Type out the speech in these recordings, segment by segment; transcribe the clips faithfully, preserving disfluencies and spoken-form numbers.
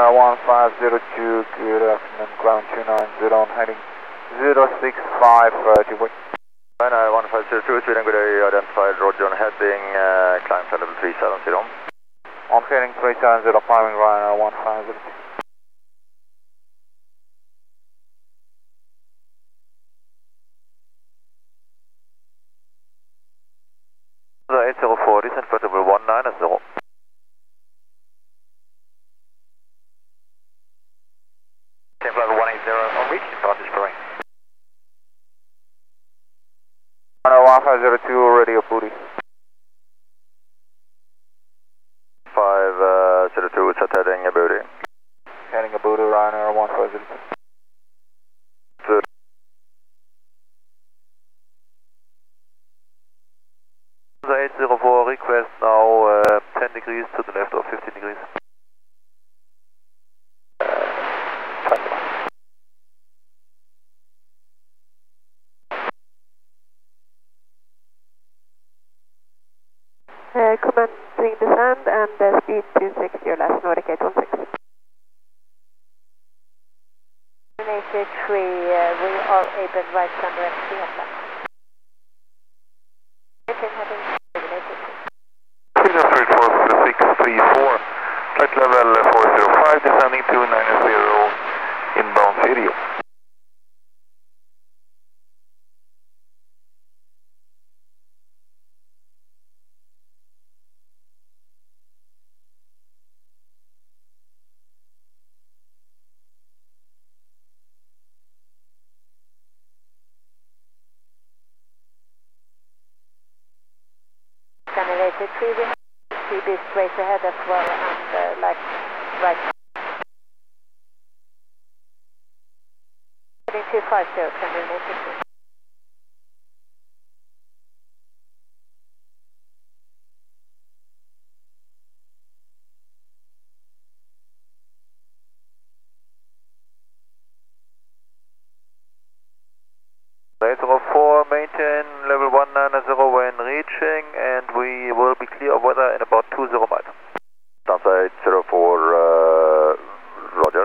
one five zero two, good afternoon, ground two nine zero, heading zero six five, thirty, wait. Ryanair one five zero two, Sweden, good day, identified, roger on heading, uh, climb flight level three seven zero. On heading three seven zero, climbing Ryanair one five zero two. eight zero four, descent flight level one nine zero. Descent flight level one eight zero, on reach, departure spring. Ryanair one five zero two, radio booty. five zero two, set heading Abuti. Heading Abuti, Ryanair one five zero two. Good. eight zero four, request now uh, ten degrees to the left or fifteen degrees. Uh, twenty. Uh, commencing descent and uh, speed two six, your last Nordic eight one six. eighty-three, uh, we are able right under F C at left. Sweden three four six three four, flight level four zero five, descending to nine zero, inbound video. eighty-three, we have C B straight ahead as well and uh, like right. Heading two five zero, Cameron eighty-three. eight zero four, maintain level one nine zero when reaching, and we will be clear of weather in about two zero miles. Lufthansa eight zero four, uh, roger.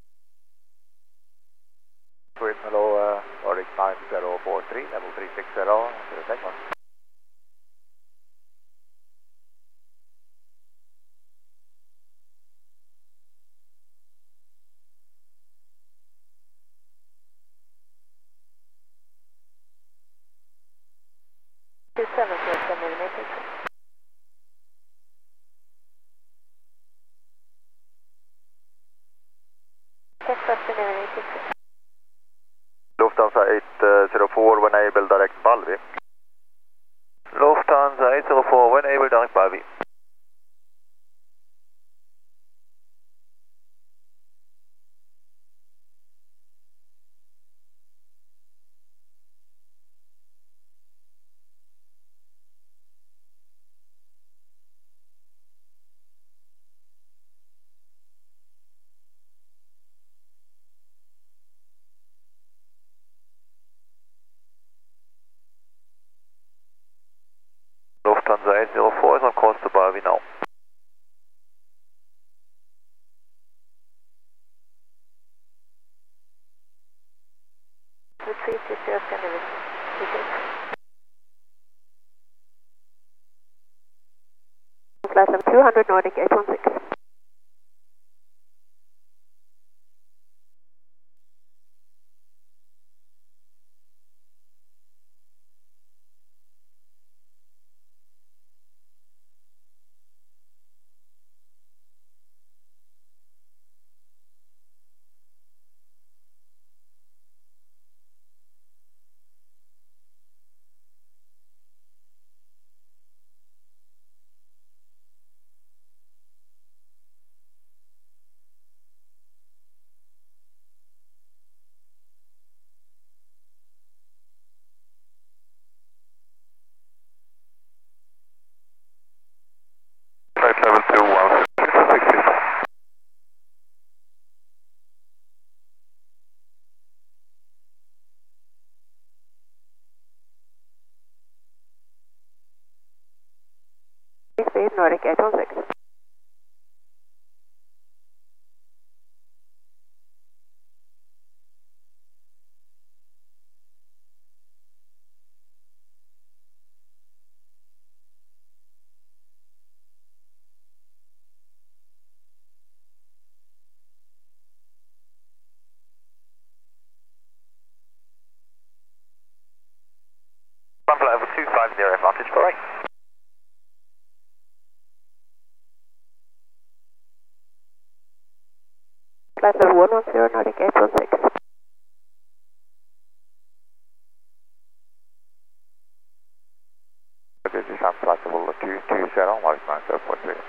Sweden, hello, uh, Nordic nine zero four three, level three six zero, zero take one. two seven zero, Cameron eighty-three. Test bus Cameron eighty-three. Lufthansa eight zero four, when able, direct Balvi. Lufthansa eight zero four, when able, direct Balvi. Lufthansa eight zero four is on course to Balvi now. three two zero, Cameron eighty-three. Flight level two hundred, Nordic eight one six. Flight level two one six six. Speed Nordic eight one six. Flight level one one zero, Nordic eight one six. This is on flight level two two zero, Nordic nine zero four three.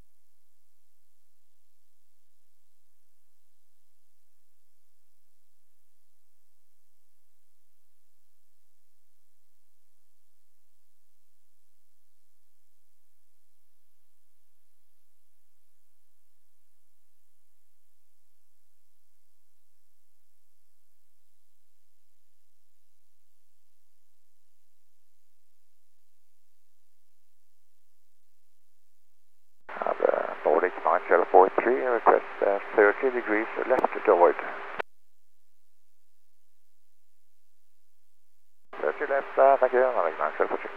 Nordic nine zero four three, request uh, thirty degrees left to avoid. thirty left, uh, thank you, Nordic nine zero four three.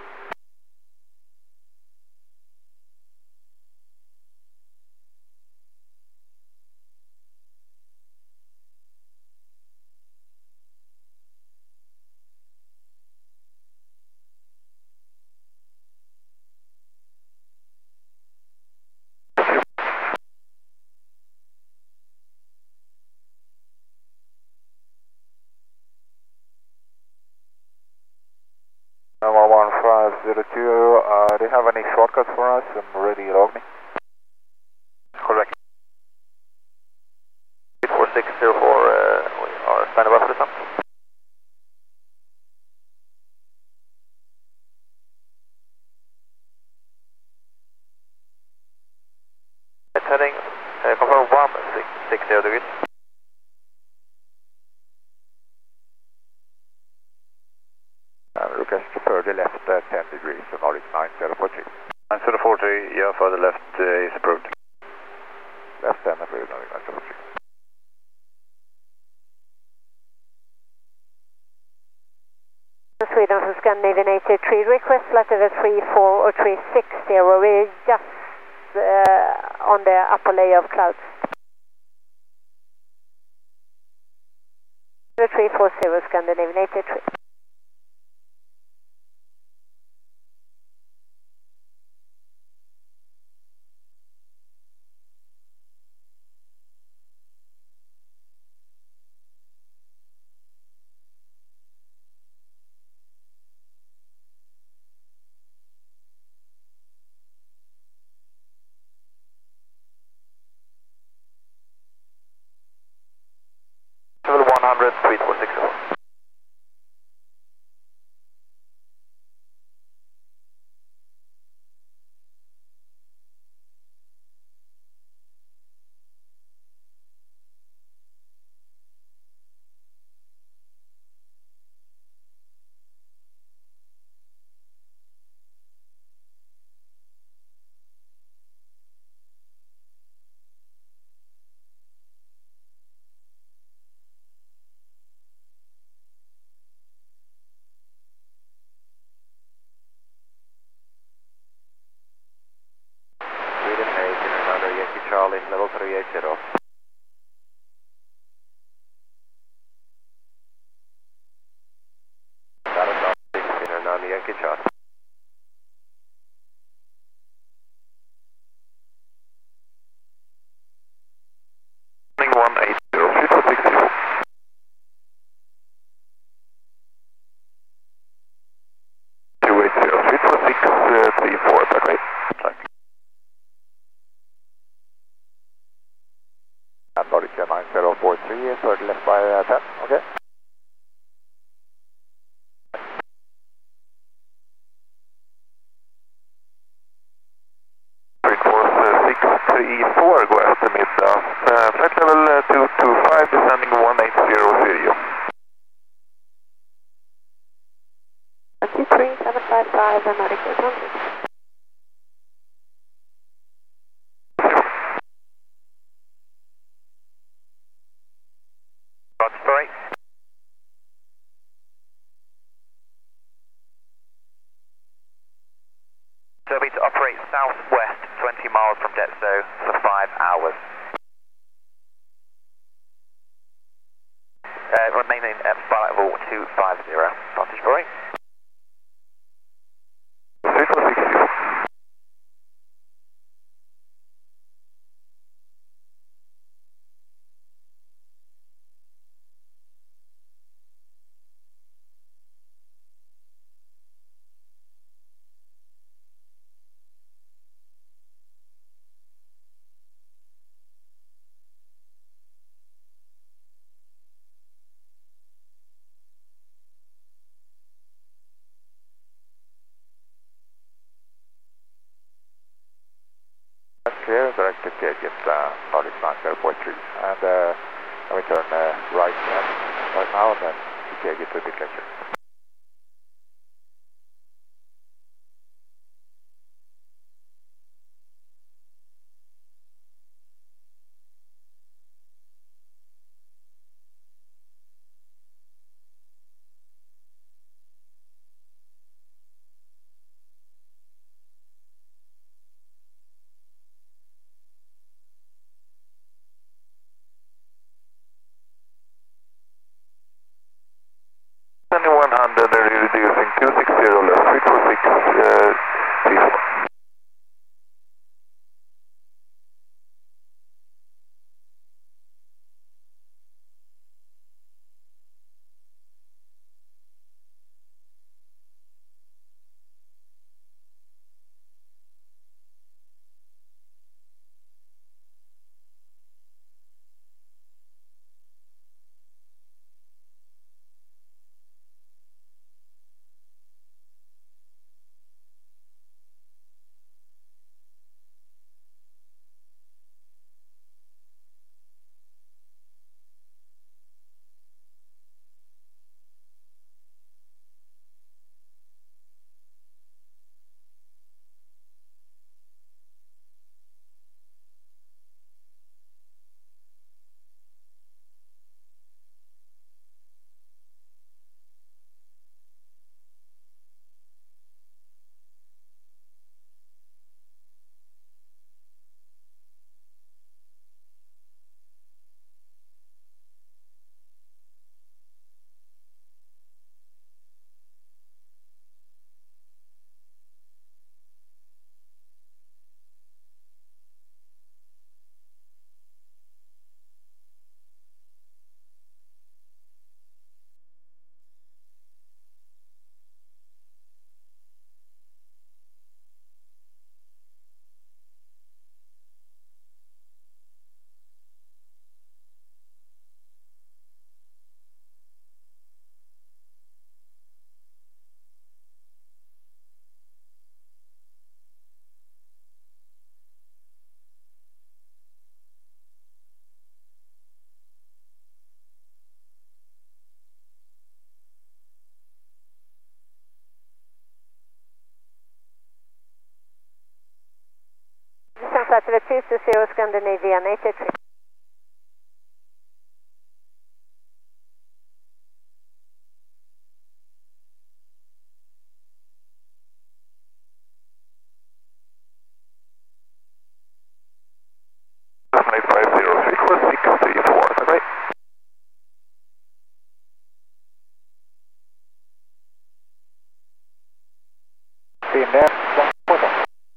one one five zero two, uh, do you have any shortcuts for us? I'm ready, log me. Correct. eight four six zero four, uh, we are standing by for the sun. It's heading, uh, confirm one six six zero degrees. And request further left uh, ten degrees, so Nordic nine zero four three. nine zero four three, yeah, further left uh, is approved. Left ten approved, Nordic nine zero four three. Sweden from Scandinavian eight two three, request flight level three four or three six zero, we're just uh, on the upper layer of clouds. three four zero, Scandinavian eight two three. Level one hundred, three four six zero. Sweden eight, another Yankee Charlie, level three eight zero. Another Yankee Charlie. one eight zero, three four six zero. two eight zero, three four six three four, is that right? And Nordic nine zero four three, third left by uh, ten, okay? three four six three four, go after middag. Uh, flight level uh, two two five, descending one eight zero zero. two three seven five five, Nordic eight one six. Roger, sorry. Derby to operate southwest twenty miles from Detso for five hours. Uh, remaining at flight level two five zero. Vantage point. three four six zero. clear, direct to gauges, uh, Nordic nine zero four three. And uh, then we turn uh, right, uh, right now, and then the gauges will be clear. one hundred, reducing two six zero left, three four six, uh, three four. Sunflight two two zero Scandinavian eighty-three. Flight five zero three four six three four, bye-bye. Fin there, one photo.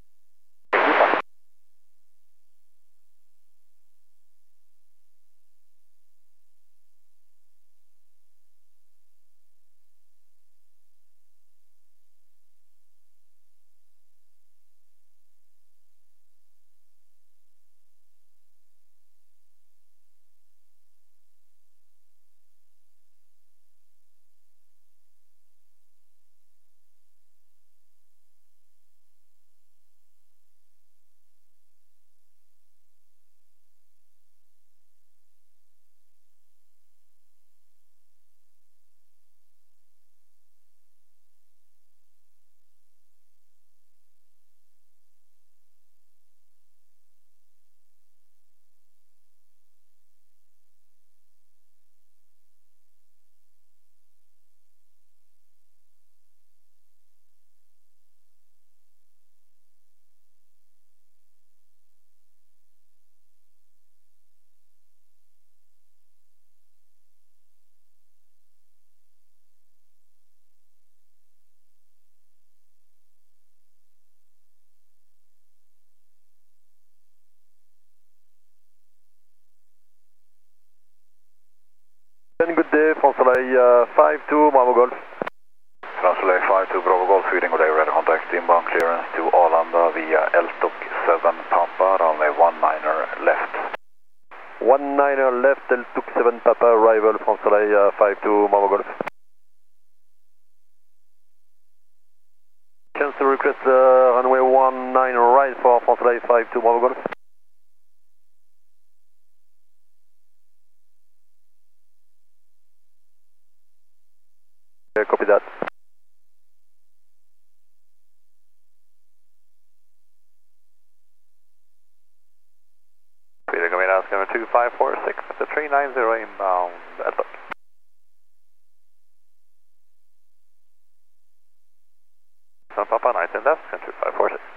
Good day, Fransoleil uh, five two, Bravo Golf. Fransoleil five two, Bravo Golf, feeding good day, radar contact, inbound clearance to Arlanda via L T O C seven Papa, runway one niner left. one niner left, L T O C seven Papa, arrival, Fransoleil uh, five two, Bravo Golf. Cancel request, uh, runway one niner right for Fransoleil five two, Bravo Golf. Oscar two five four six, the three nine zero inbound, Edlock. Papa nineteen left, two five four six.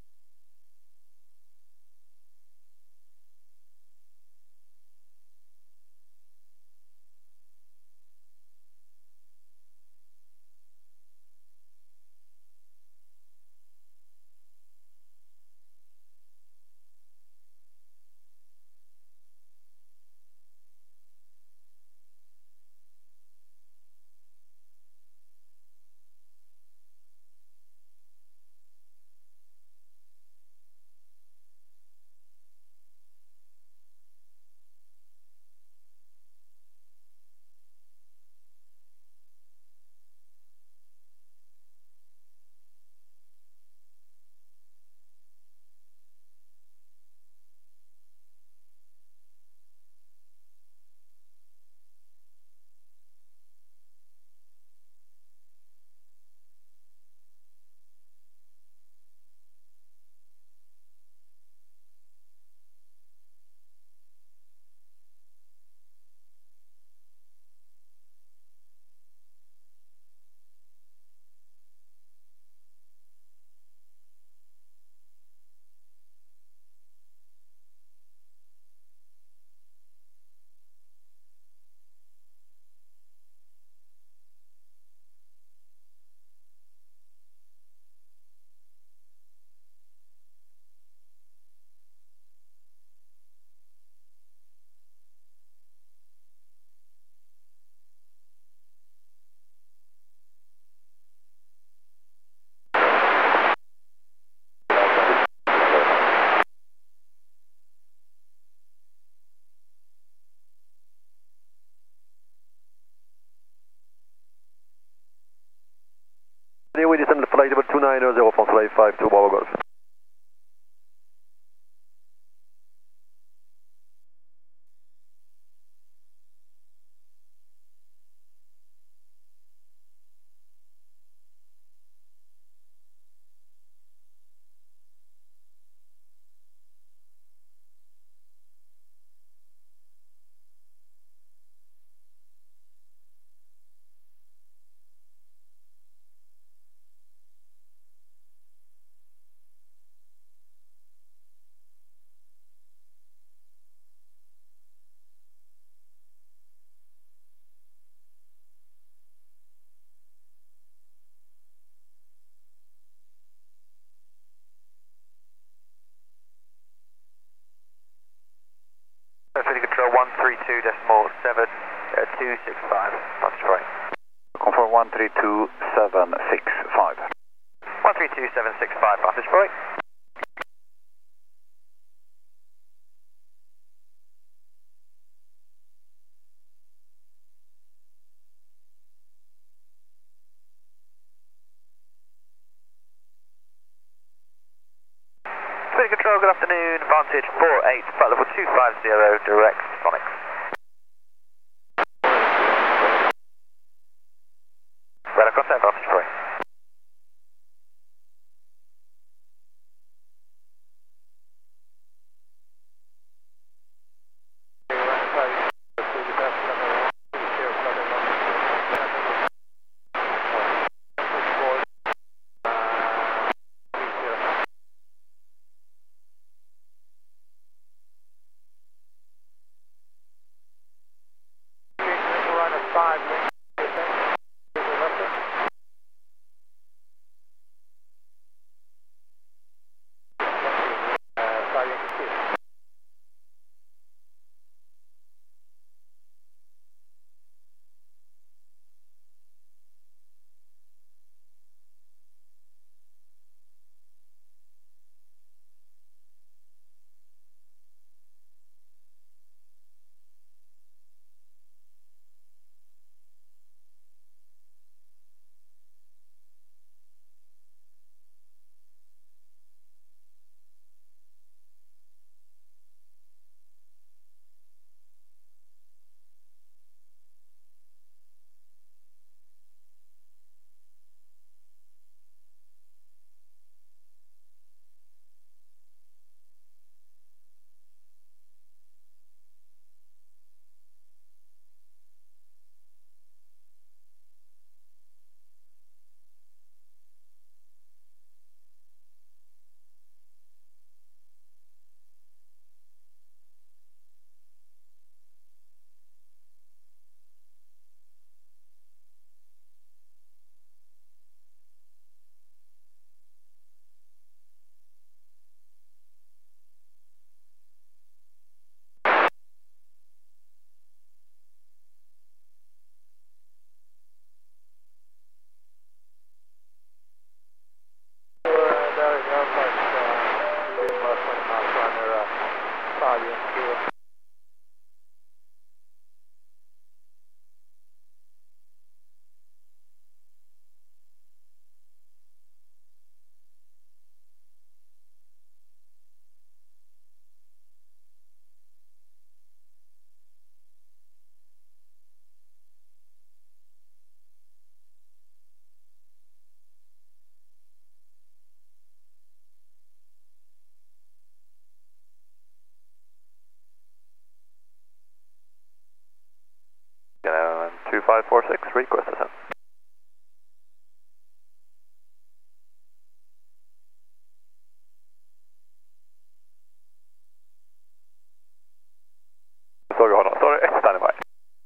We descend flight level two nine zero from flight five to Bravo Golf. City Control one three two decimal seven two six five, Vantage Point. Confirm one three two seven six five. one three two seven six five, Vantage Point. City Control, good afternoon, Vantage four eight, flight level two five zero, direct Sonics. Radar contact, Vantage Point. two five four six, request descent. Sorry, hold on. Sorry, standing by.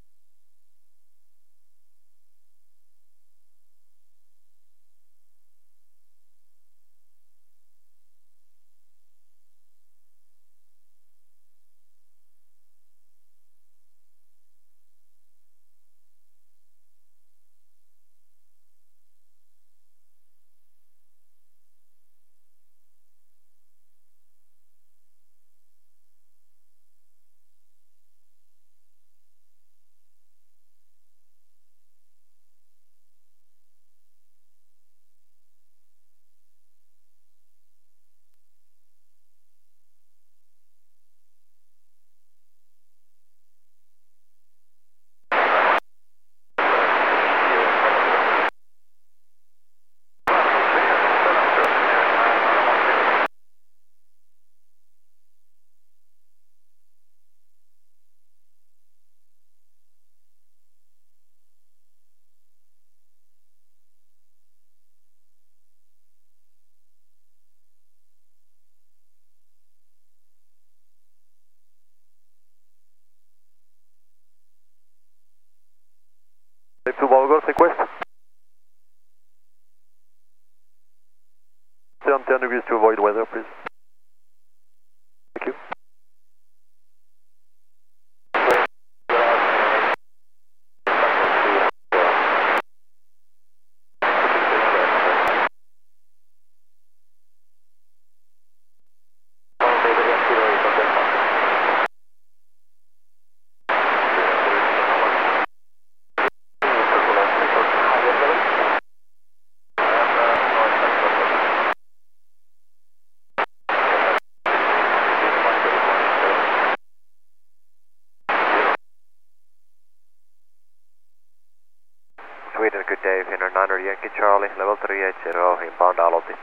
Type two Bravo Golf request. Turn ten degrees to avoid weather, please. Thank you. Sweden, good day, Finnair niner Yankee Charlie, level three eighty, inbound Aloitti.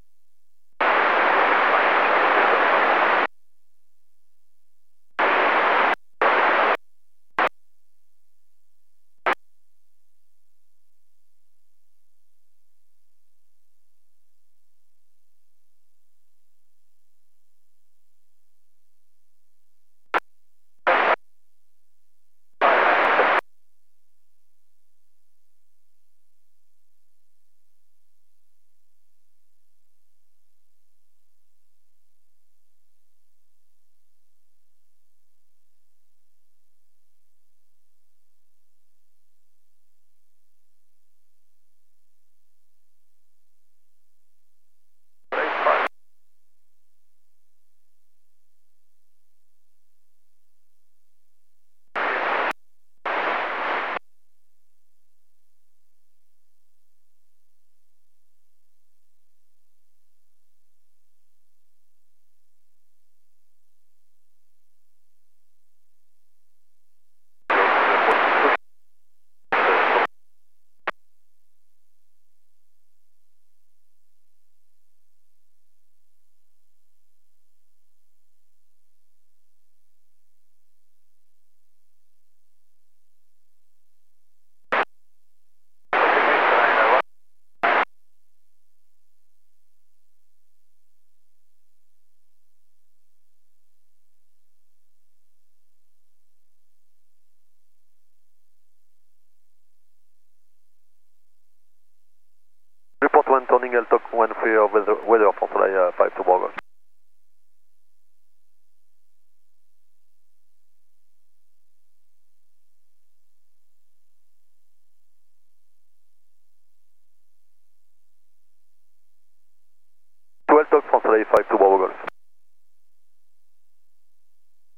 Report one turning L T O C one three weather, weather for Soleil uh, five to Bravo. L T O C for Soleil five to Bravo Golf.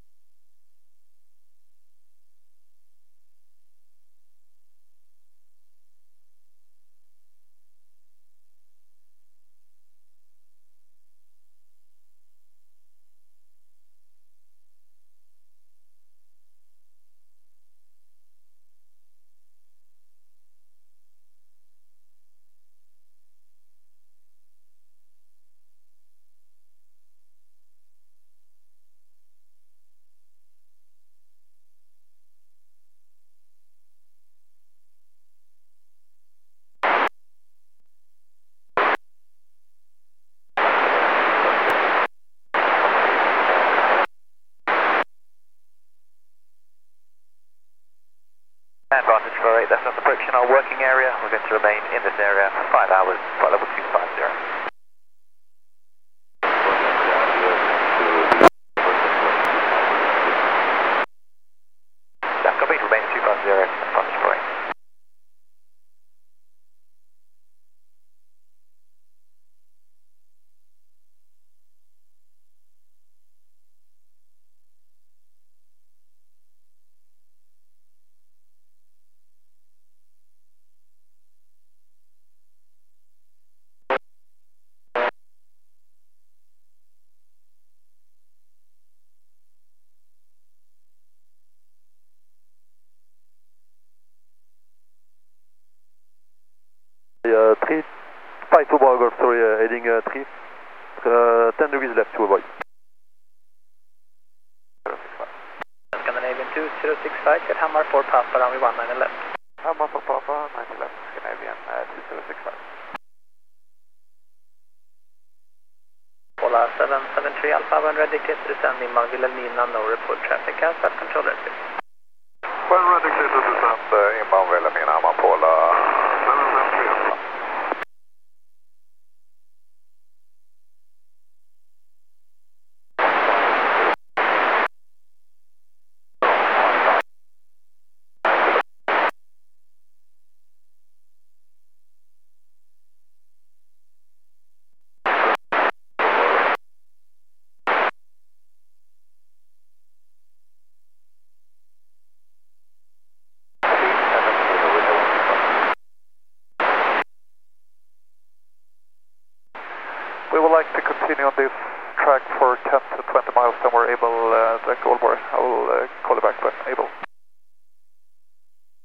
runway, that's not approaching our working area. We're going to remain in this area for five hours, flight level two five zero. That's complete, remain two five zero, fast destroy. Uh, three, five to Bravo Golf, sorry, uh, heading uh, three, uh, ten degrees left to avoid. Scandinavian two zero six five, get Hamar for Papa, runway one nine left. Hamar for Papa, ninety left, Scandinavian uh, two zero six five. Ola seven seven three Alpha one ready, clear to descend inbound Vilhelmina, no report traffic, outside control ready. Well, ready, clear to descend uh, inbound Vilhelmina, Hamar på Ola seven seven three Alpha. We would like to continue on this track for ten to twenty miles, then we're able uh, to go over. I will uh, call you back. But